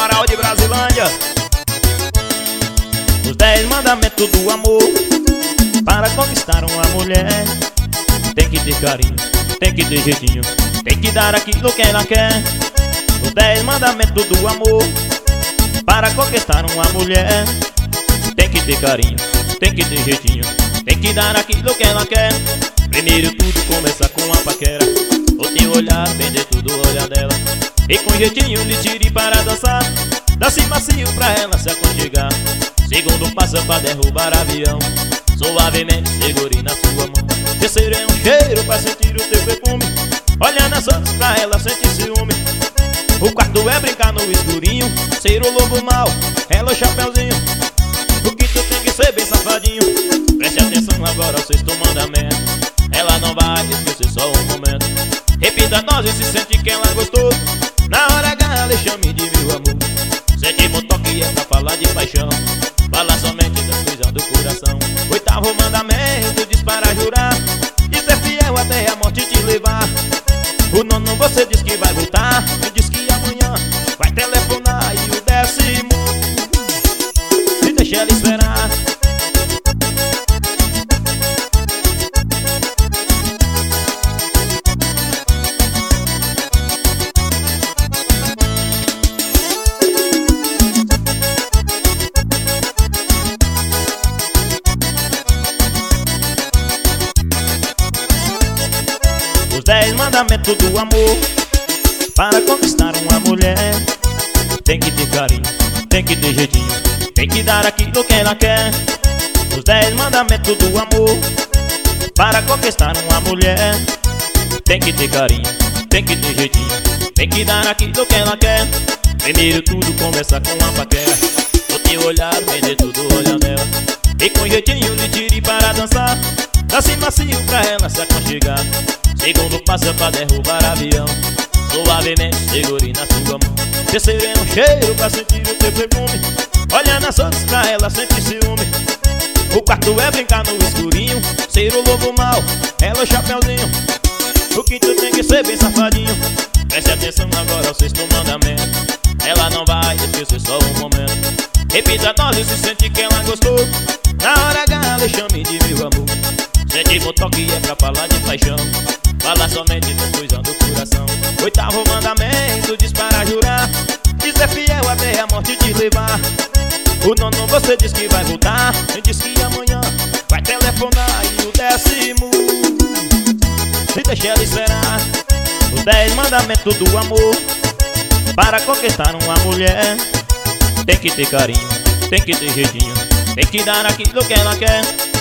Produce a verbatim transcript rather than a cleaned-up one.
Amaral de Brasilândia. Os dez mandamentos do amor. Para conquistar uma mulher, tem que ter carinho, tem que ter jeitinho, tem que dar aquilo que ela quer. Os dez mandamentos do amor. Para conquistar uma mulher, tem que ter carinho, tem que ter jeitinho, tem que dar aquilo que ela quer. Primeiro tudo começa com a paquera. O teu olhar vende tudo, olha dela. E com jeitinho lhe tire para dançar. Dance macio pra ela se aconchegar. Segundo passo pra derrubar avião. Suavemente segure na sua mão. Terceiro é um cheiro pra sentir o teu perfume. Olha nas outras pra ela sentir ciúme. O quarto é brincar no escurinho. Ser o lobo mau, ela o chapeuzinho. O quinto tem que ser bem safadinho. Preste atenção agora ao sexto mandamento. Ela não vai esquecer só um momento. Repita a dose se sente que ela gostou. Na hora H ela chame de meu amor. Sétimo toque é pra falar de paixão. Fala somente das coisas do coração. Oitavo mandamento diz para jurar e ser fiel até a morte te levar. O nono você diz que vai voltar e diz que amanhã vai telefonar. E o décimo e deixa ela esperar. Os dez mandamentos do amor. Para conquistar uma mulher, tem que ter carinho, tem que ter jeitinho, tem que dar aquilo que ela quer. Os dez mandamentos do amor. Para conquistar uma mulher, tem que ter carinho, tem que ter jeitinho, tem que dar aquilo que ela quer. Primeiro tudo começa com a paquera. O teu olhar vende tudo, olha nela. E com jeitinho lhe tire para dançar. Dance macio pra ela se aconchegar. Segundo passo é pra derrubar avião. Suavemente segure na sua mão. Terceiro é um cheiro pra sentir o teu perfume. Olha nas outras pra ela sentir ciúme. O quarto é brincar no escurinho. Ser o lobo mau, ela o chapeuzinho. O quinto tem que ser bem safadinho. Preste atenção agora ao sexto mandamento. Ela não vai esquecer só um momento. Repita a dose se sente que ela gostou. Na hora H ela chame de meu amor. Sétimo toque é pra falar de paixão. Fala somente das coisas do coração. Oitavo mandamento diz para jurar e ser fiel até a morte te levar. O nono você diz que vai voltar e diz que amanhã vai telefonar. E o décimo e deixa ela esperar. Os dez mandamentos do amor. Para conquistar uma mulher, tem que ter carinho, tem que ter jeitinho, tem que dar aquilo que ela quer.